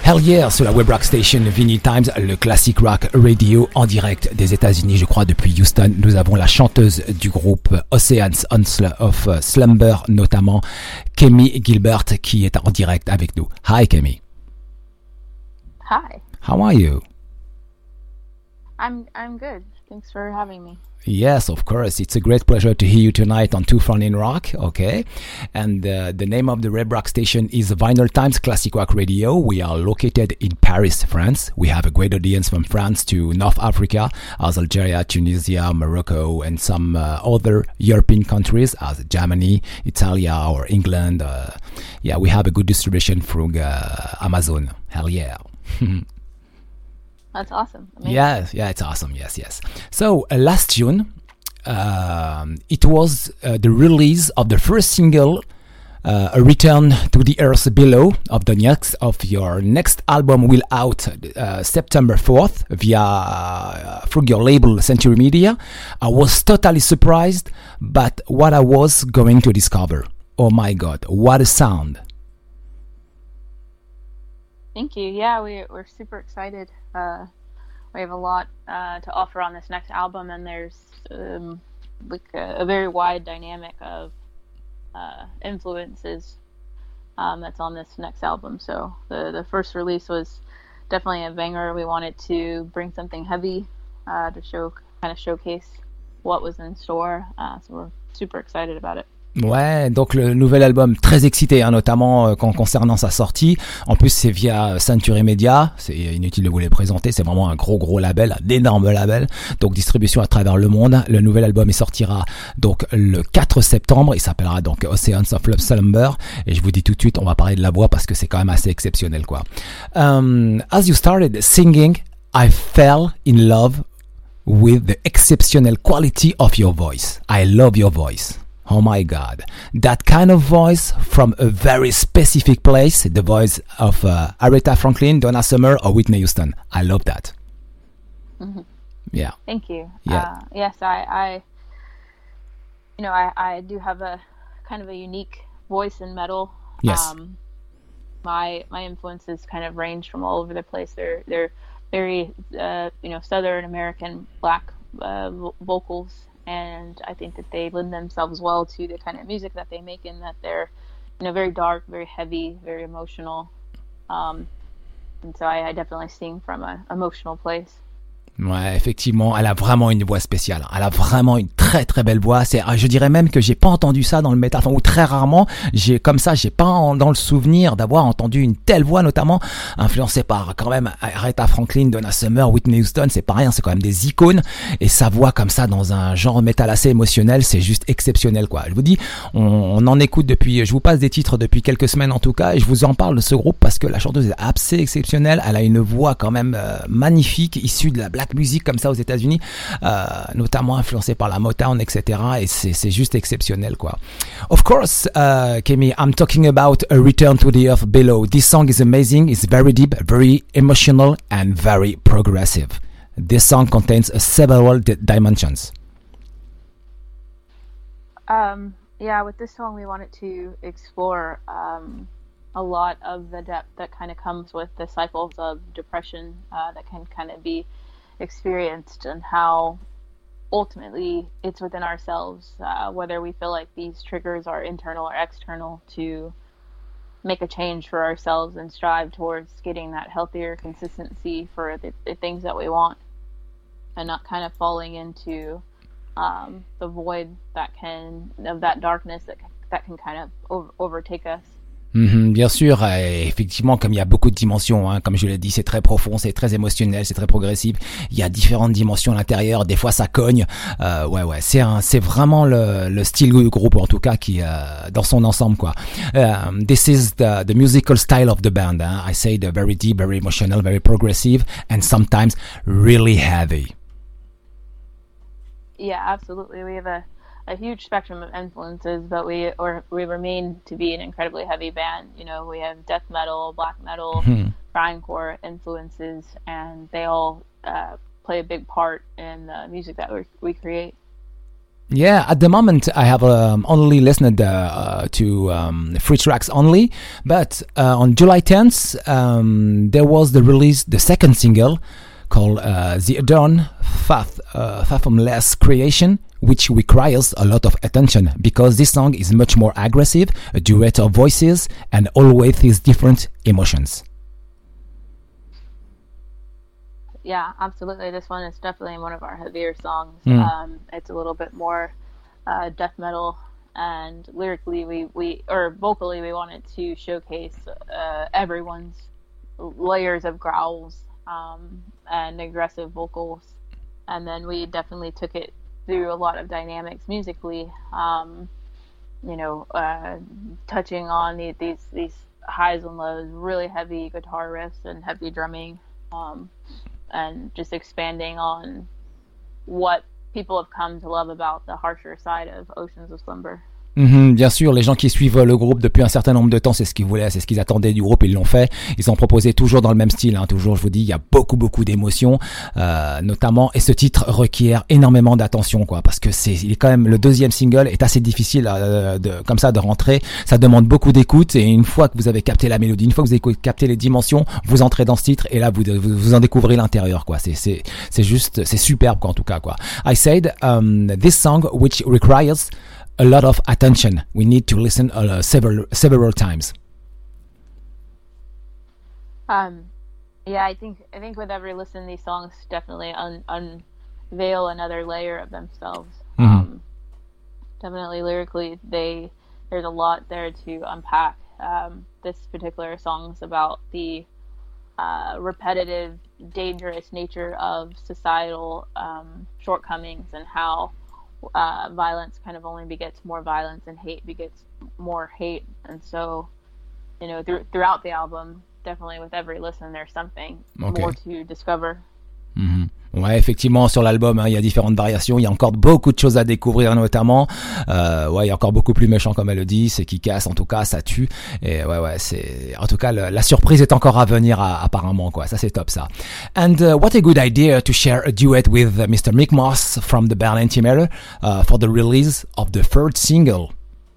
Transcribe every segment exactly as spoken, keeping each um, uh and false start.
Hell yeah, sur la Web Rock Station Vinyl Times, le classic rock radio en direct des États-Unis, je crois depuis Houston. Nous avons la chanteuse du groupe Oceans of Slumber, notamment Kemi Gilbert, qui est en direct avec nous. Hi Kemi. Hi. How are you? I'm I'm good. Thanks for having me. Yes, of course. It's a great pleasure to hear you tonight on Two Front in Rock, okay? And uh, the name of the Web Rock station is Vinyl Times Classic Rock Radio. We are located in Paris, France. We have a great audience from France to North Africa, as Algeria, Tunisia, Morocco, and some uh, other European countries, as Germany, Italy, or England. Uh, yeah, we have a good distribution from uh, Amazon. Hell yeah. That's awesome. Amazing. Yeah, yeah, it's awesome. Yes, yes. So uh, last June, um, it was uh, the release of the first single, uh, "A Return to the Earth Below" of the next of your next album, will out uh, September fourth via uh, through your label Century Media. I was totally surprised, but what I was going to discover. Oh my God, what a sound! Thank you. Yeah, we, we're super excited. Uh, we have a lot uh, to offer on this next album, and there's um, like a, a very wide dynamic of uh, influences um, that's on this next album. So the, the first release was definitely a banger. We wanted to bring something heavy uh, to show kind of showcase what was in store. Uh, so we're super excited about it. Ouais, donc le nouvel album, très excité, hein, notamment euh, quand, concernant sa sortie. En plus, c'est via Century Media, c'est inutile de vous les présenter, c'est vraiment un gros gros label, un énorme label, donc distribution à travers le monde. Le nouvel album il sortira donc le quatre septembre, il s'appellera donc Oceans of Love Slumber, et je vous dis tout de suite, on va parler de la voix parce que c'est quand même assez exceptionnel, quoi. Um, as you started singing, I fell in love with the exceptional quality of your voice. I love your voice. Oh my God, that kind of voice from a very specific place, the voice of uh, Aretha Franklin, Donna Summer, or Whitney Houston. I love that. Mm-hmm. Yeah. Thank you. Yeah. Uh, yes, I, I, you know, I, I do have a kind of a unique voice in metal. Yes. Um, my my influences kind of range from all over the place. They're they're very uh, you know, Southern American black uh, vo- vocals. And I think that they lend themselves well to the kind of music that they make, in that they're, you know, very dark, very heavy, very emotional. Um, and so I, I definitely sing from an emotional place. Ouais, effectivement, elle a vraiment une voix spéciale. Elle a vraiment une très très belle voix. C'est, je dirais même que j'ai pas entendu ça dans le métal, enfin, ou très rarement. J'ai comme ça, j'ai pas en, dans le souvenir d'avoir entendu une telle voix, notamment influencée par quand même Aretha Franklin, Donna Summer, Whitney Houston. C'est pas rien, c'est quand même des icônes. Et sa voix comme ça dans un genre métal assez émotionnel, c'est juste exceptionnel, quoi. Je vous dis, on, on en écoute depuis, je vous passe des titres depuis quelques semaines en tout cas, et je vous en parle de ce groupe parce que la chanteuse est assez exceptionnelle. Elle a une voix quand même euh, magnifique, issue de la black music comme ça aux États-Unis, euh, notamment influencée par la Motown, et cetera. Et c'est, c'est juste exceptionnel, quoi. Of course, uh, Kemi, I'm talking about A Return to the Earth Below. This song is amazing. It's very deep, very emotional, and very progressive. This song contains uh, several di- dimensions. Um, yeah, with this song, we wanted to explore um, a lot of the depth that kind of comes with the cycles of depression uh, that can kind of be experienced, and how ultimately it's within ourselves, uh, whether we feel like these triggers are internal or external, to make a change for ourselves and strive towards getting that healthier consistency for the, the things that we want, and not kind of falling into um, the void that can, of that darkness that that can kind of over, overtake us. Mmh, bien sûr, et effectivement, comme il y a beaucoup de dimensions, hein, comme je l'ai dit, c'est très profond, c'est très émotionnel, c'est très progressif. Il y a différentes dimensions à l'intérieur. Des fois, ça cogne. Euh, ouais, ouais, c'est un, c'est vraiment le, le style du groupe, en tout cas, qui euh, dans son ensemble, quoi. Um, this is the, the musical style of the band. Hein. I say the very deep, very emotional, very progressive, and sometimes really heavy. Yeah, absolutely. We have a a huge spectrum of influences, but we or we remain to be an incredibly heavy band. You know, we have death metal, black metal, Mm-hmm. grindcore influences, and they all uh, play a big part in the music that we we create. Yeah, at the moment I have um, only listened uh, uh, to um, free tracks only, but uh, on July tenth um, there was the release, the second single called uh, The Adorn Fath- uh, Fathomless Creation, which requires a lot of attention because this song is much more aggressive, a duet of voices, and always these different emotions. Yeah, absolutely. This one is definitely one of our heavier songs. Mm. Um, it's a little bit more uh, death metal, and lyrically, we, we or vocally, we wanted to showcase uh, everyone's layers of growls um, and aggressive vocals, and then we definitely took it through a lot of dynamics musically. Um, you know, uh, touching on the, these these highs and lows, really heavy guitar riffs and heavy drumming. Um, and just expanding on what people have come to love about the harsher side of Oceans of Slumber. Mm-hmm, bien sûr, les gens qui suivent le groupe depuis un certain nombre de temps, c'est ce qu'ils voulaient, c'est ce qu'ils attendaient du groupe, ils l'ont fait. Ils ont proposé toujours dans le même style, hein, toujours, je vous dis, il y a beaucoup, beaucoup d'émotions, euh, notamment, et ce titre requiert énormément d'attention, quoi, parce que c'est, il est quand même, le deuxième single est assez difficile, euh, de, comme ça, de rentrer. Ça demande beaucoup d'écoute, et une fois que vous avez capté la mélodie, une fois que vous avez capté les dimensions, vous entrez dans ce titre, et là, vous, vous, vous en découvrez l'intérieur, quoi. C'est, c'est, c'est juste, c'est superbe, quoi, en tout cas, quoi. I said, um, this song, which requires a lot of attention. We need to listen uh, several several times. Um, yeah, I think I think with every listen, these songs definitely un- unveil another layer of themselves. Mm-hmm. Um, definitely lyrically, they there's a lot there to unpack. Um, this particular song's about the uh, repetitive, dangerous nature of societal um, shortcomings and how Uh, violence kind of only begets more violence and hate begets more hate. And so, you know, th- throughout the album, definitely with every listen, there's something okay. more to discover. Mm-hmm. Ouais, effectivement, sur l'album, hein, il y a différentes variations. Il y a encore beaucoup de choses à découvrir, notamment. Euh, ouais, il y a encore beaucoup plus méchant, comme elle le dit. C'est qui casse, en tout cas, ça tue. Et ouais, ouais, c'est. En tout cas, le, la surprise est encore à venir, à, apparemment, quoi. Ça, c'est top, ça. And uh, what a good idea to share a duet with uh, Mister Mick Moss from the band Antimatter uh, for the release of the third single.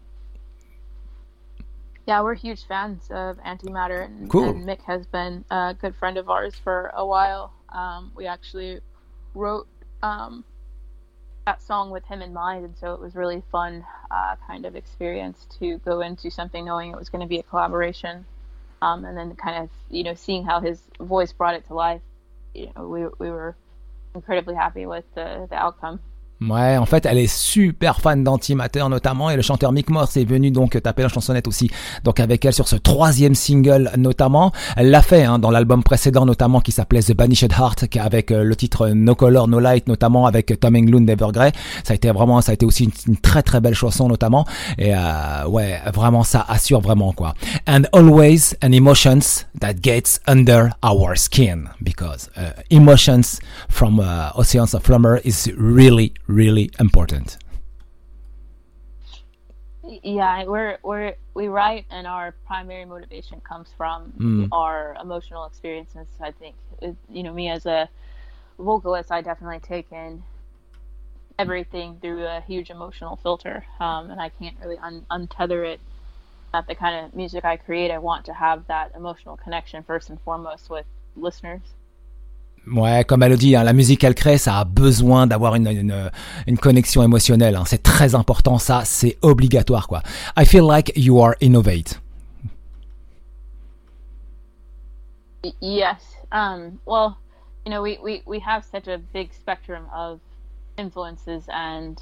Yeah, we're huge fans of Antimatter, and, cool. and Mick has been a good friend of ours for a while. Um, we actually wrote um, that song with him in mind, and so it was really fun uh, kind of experience to go into something knowing it was going to be a collaboration, um, and then kind of, you know, seeing how his voice brought it to life. You know, we we were incredibly happy with the, the outcome. Ouais, en fait, elle est super fan d'Antimatter notamment, et le chanteur Mick Moss est venu donc taper la chansonnette aussi, donc avec elle sur ce troisième single notamment. Elle l'a fait hein, dans l'album précédent notamment qui s'appelait The Banished Heart, avec euh, le titre No Color No Light notamment avec Tom Englund d'Evergrey. Ça a été vraiment, ça a été aussi une, une très très belle chanson notamment, et euh, ouais, vraiment ça assure vraiment quoi. And always an emotions that gets under our skin, because uh, emotions from uh, Oceans of Slumber is really really important. Yeah, we're we're we write, and our primary motivation comes from mm. our emotional experiences. I think, it, you know, me as a vocalist, I definitely take in everything through a huge emotional filter, um, and I can't really un- untether it. Not the kind of music I create. I want to have that emotional connection first and foremost with listeners. Ouais, comme elle le dit, hein, la musique qu'elle crée, ça a besoin d'avoir une, une, une connexion émotionnelle. Hein. C'est très important, ça, c'est obligatoire, quoi. I feel like you are innovate. Yes. Um, well, you know, we, we, we have such a big spectrum of influences, and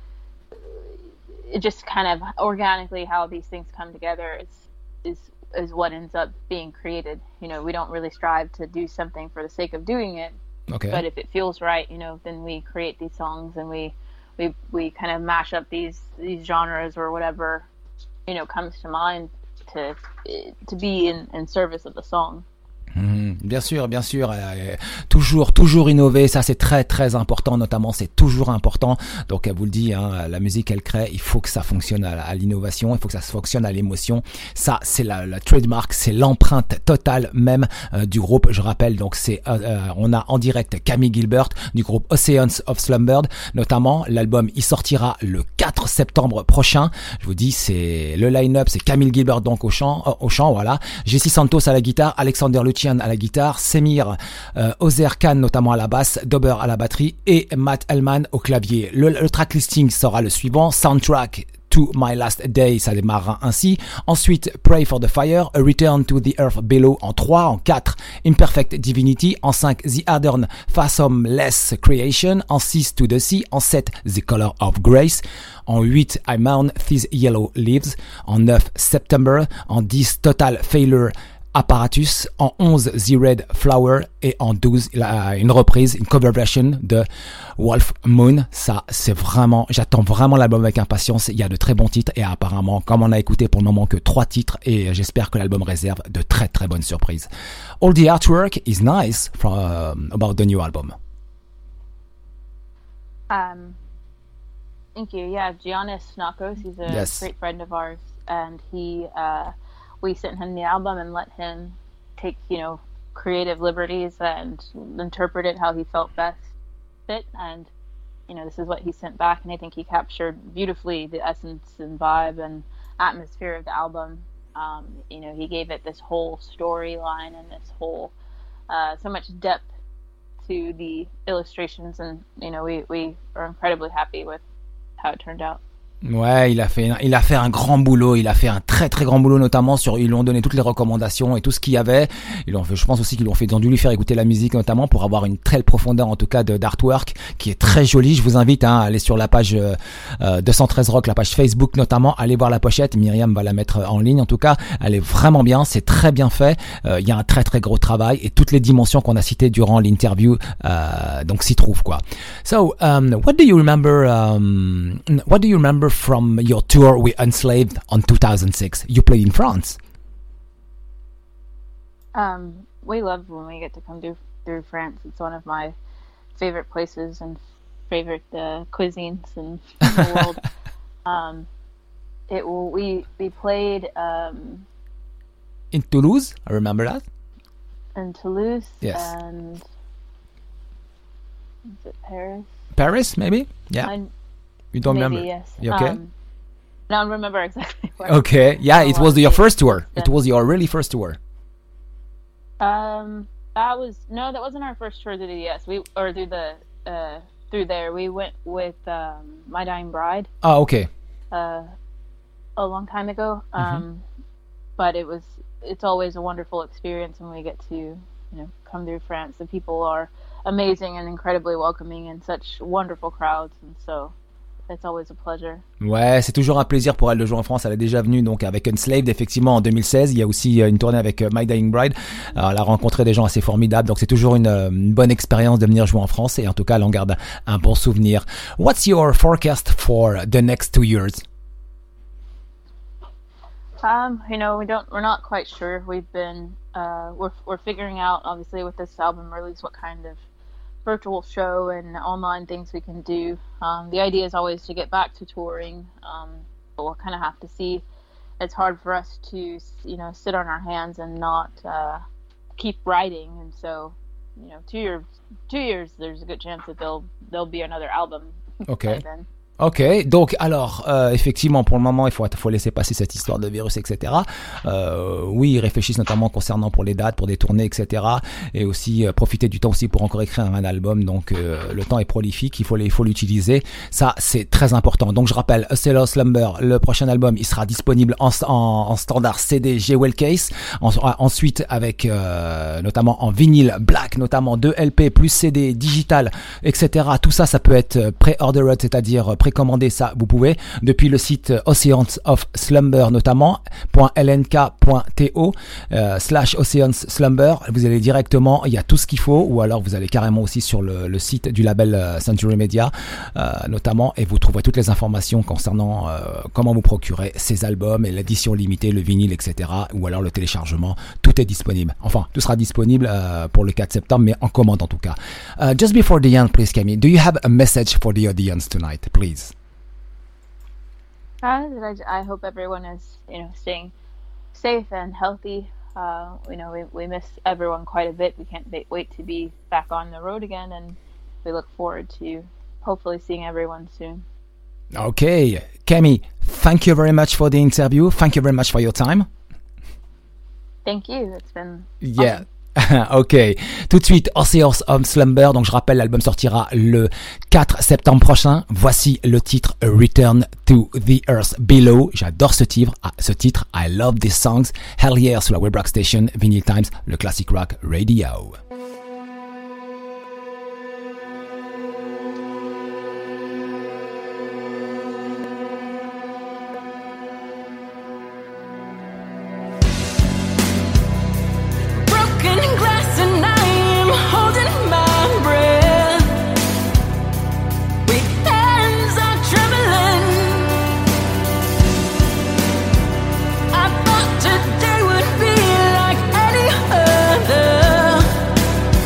it just kind of organically how these things come together is is is what ends up being created. You know, we don't really strive to do something for the sake of doing it. Okay. But if it feels right, you know, then we create these songs, and we we we kind of mash up these these genres or whatever, you know, comes to mind to to be in, in service of the song. Mmh. bien sûr, bien sûr. Euh, toujours, toujours innover, ça c'est très, très important. Notamment, c'est toujours important. Donc, elle vous le dit, hein, la musique, elle crée. Il faut que ça fonctionne à, à l'innovation. Il faut que ça fonctionne à l'émotion. Ça, c'est la, la trademark, c'est l'empreinte totale même euh, du groupe. Je rappelle, donc c'est, euh, euh, on a en direct Camille Gilbert du groupe Oceans of Slumber. Notamment, l'album, il sortira le quatre septembre prochain. Je vous dis, c'est le line-up, c'est Camille Gilbert donc au chant, euh, au chant, voilà. Jessie Santos à la guitare, Alexander Lucian à la guitare, Semir euh, Ozer Khan notamment à la basse, Dober à la batterie et Matt Hellman au clavier. Le, le track listing sera le suivant: Soundtrack to My Last Day, ça démarrera ainsi. Ensuite, Pray for the Fire, A Return to the Earth Below en trois, en quatre, Imperfect Divinity, en cinq, The Modern Fathomless Creation, en six, To the Sea, en sept, The Color of Grace, en huit, I Mourn These Yellow Leaves, en neuf, September, en dix, Total Failure Apparatus, en onze, The Red Flower, et en douze, une reprise, une cover version de Wolf Moon. Ça, c'est vraiment, j'attends vraiment l'album avec impatience. Il y a de très bons titres et apparemment, comme on a écouté pour le moment que trois titres, et j'espère que l'album réserve de très très bonnes surprises. All the artwork is nice from, uh, about the new album. Um, thank you. Yeah, Giannis Snakos, he's a yes. great friend of ours, and he, uh, we sent him the album and let him take, you know, creative liberties and interpret it how he felt best fit. And, you know, this is what he sent back. And I think he captured beautifully the essence and vibe and atmosphere of the album. Um, you know, he gave it this whole storyline and this whole, uh, so much depth to the illustrations. And, you know, we, we are incredibly happy with how it turned out. Ouais, il a fait, il a fait un grand boulot. Il a fait un très très grand boulot, notamment sur, ils lui ont donné toutes les recommandations et tout ce qu'il y avait. Ils l'ont fait, je pense aussi qu'ils l'ont fait, ils ont dû lui faire écouter la musique notamment pour avoir une telle profondeur en tout cas de d'artwork qui est très jolie. Je vous invite hein, à aller sur la page euh, deux cent treize Rock, la page Facebook notamment, allez voir la pochette. Myriam va la mettre en ligne en tout cas. Elle est vraiment bien, c'est très bien fait. Euh, il y a un très très gros travail et toutes les dimensions qu'on a citées durant l'interview, euh, donc s'y trouvent quoi. So, um, what do you remember? Um, what do you remember from your tour with Enslaved on two thousand six? You played in France. Um, we love when we get to come through, through France. It's one of my favorite places and favorite uh, cuisines in, in the world. Um, it we we played um, in Toulouse. I remember that. In Toulouse. Yes. And is it Paris? Paris, maybe. Yeah. I, You don't Maybe, remember? Yes. You okay? Um, I don't remember exactly where. Okay. Yeah, it was your first tour. Then. It was your really first tour. Um, that was no, that wasn't our first tour through the U S. We or through the uh through there. We went with um, My Dying Bride. Oh, okay. Uh, a long time ago. Um, Mm-hmm. but it was. It's always a wonderful experience when we get to you know come through France. The people are amazing and incredibly welcoming and such wonderful crowds, and so. It's always a pleasure. Ouais, c'est toujours un plaisir pour elle de jouer en France. Elle est déjà venue donc avec Enslaved effectivement en deux mille seize. Il y a aussi une tournée avec My Dying Bride. Alors, elle a rencontré des gens assez formidables. Donc c'est toujours une, une bonne expérience de venir jouer en France et en tout cas elle en garde un bon souvenir. What's your forecast for the next two years? Um, you know, we don't. We're not quite sure. We've been. Uh, we're we're figuring out obviously with this album release what kind of virtual show and online things we can do. Um, the idea is always to get back to touring, um, but we'll kind of have to see. It's hard for us to, you know, sit on our hands and not uh, keep writing, and so, you know, two years, two years, there's a good chance that there'll there'll be another album. Okay. By then. Ok, donc alors euh, effectivement pour le moment il faut faut laisser passer cette histoire de virus et cetera. Euh, oui ils réfléchissent notamment concernant pour les dates, pour des tournées et cetera. Et aussi euh, profiter du temps aussi pour encore écrire un album. Donc euh, le temps est prolifique, il faut il faut l'utiliser. Ça c'est très important. Donc je rappelle, A Sailor Slumber, le prochain album il sera disponible en, en, en standard C D Jewel Case. En, ensuite avec euh, notamment en vinyle black, notamment deux L P plus C D digital, et cetera. Tout ça ça peut être pré-ordered, c'est-à-dire pré précommander ça, vous pouvez, depuis le site Oceans of Slumber notamment, .lnk.to euh, slash Oceans Slumber. Vous allez directement, il y a tout ce qu'il faut, ou alors vous allez carrément aussi sur le, le site du label euh, Century Media, euh, notamment, et vous trouverez toutes les informations concernant euh, comment vous procurer ces albums et l'édition limitée, le vinyle, et cetera, ou alors le téléchargement. Tout est disponible. Enfin, tout sera disponible euh, pour le quatre septembre, mais en commande en tout cas. Uh, just before the end, please, Camille, do you have a message for the audience tonight, please? Uh, I, I hope everyone is, you know, staying safe and healthy. Uh, you know, we we miss everyone quite a bit. We can't wait to be back on the road again, and we look forward to hopefully seeing everyone soon. Okay, Camille, thank you very much for the interview. Thank you very much for your time. Thank you. It's been yeah. awesome. Ok, tout de suite, Oceans of Slumber. Donc je rappelle, l'album sortira le quatre septembre prochain. Voici le titre Return to the Earth Below. J'adore ce titre, ce titre. I love these songs. Hell yeah, sur la Web Rock Station, Vinyl Times, le Classic Rock Radio. Today would be like any other.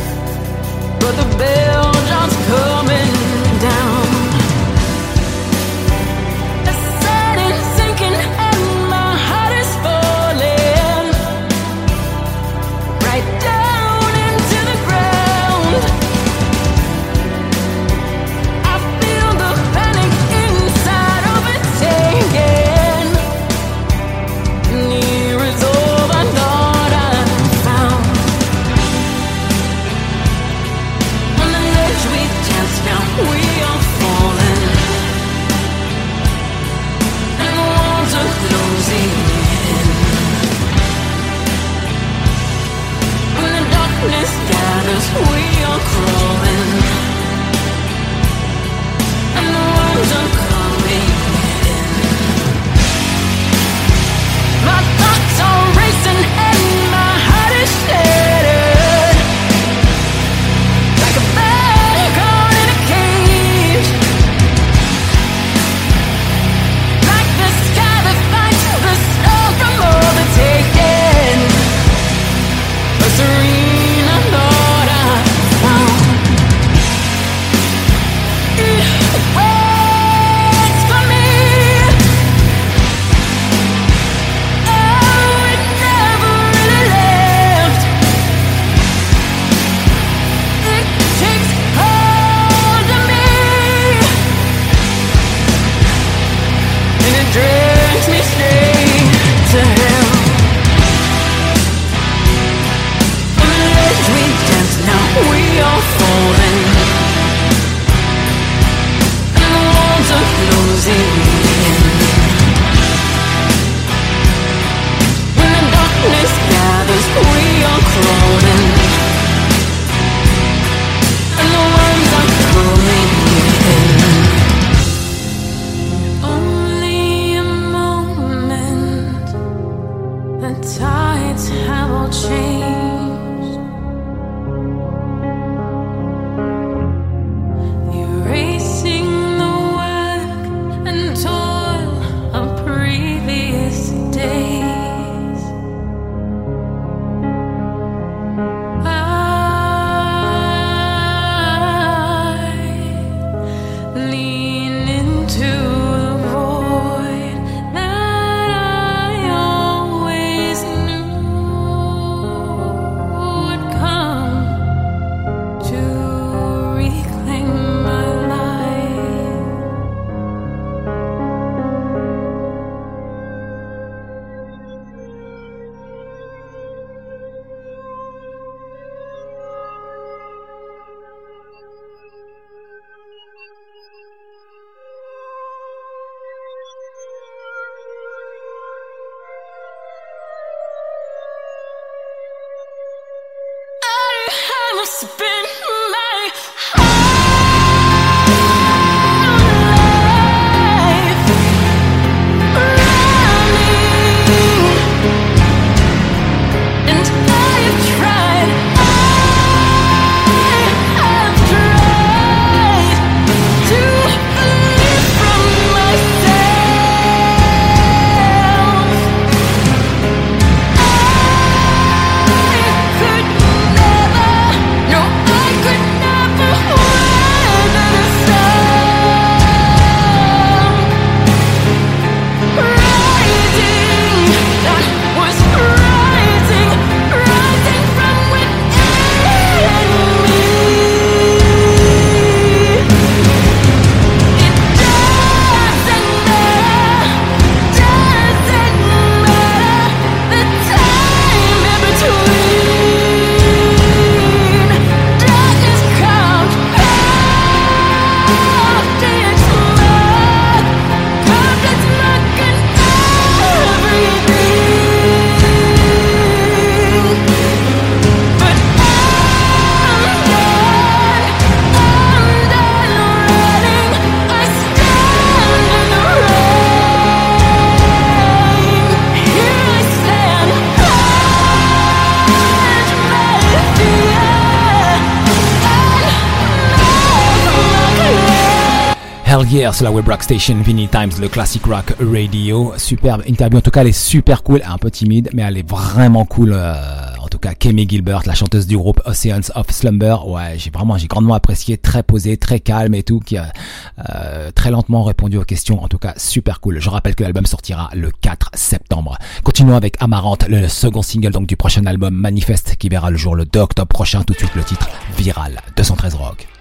Hell Yeah sur la Web Rock Station, Vinny Times, le Classic Rock Radio. Superbe interview, en tout cas elle est super cool, un peu timide, mais elle est vraiment cool. Euh, en tout cas, Kemi Gilbert, la chanteuse du groupe Oceans of Slumber, ouais, j'ai vraiment, j'ai grandement apprécié, très posée, très calme et tout, qui a euh, très lentement répondu aux questions. En tout cas, super cool. Je rappelle que l'album sortira le quatre septembre. Continuons avec Amarante, le second single donc du prochain album Manifeste, qui verra le jour le deux octobre prochain. Tout de suite le titre Viral, deux cent treize Rock.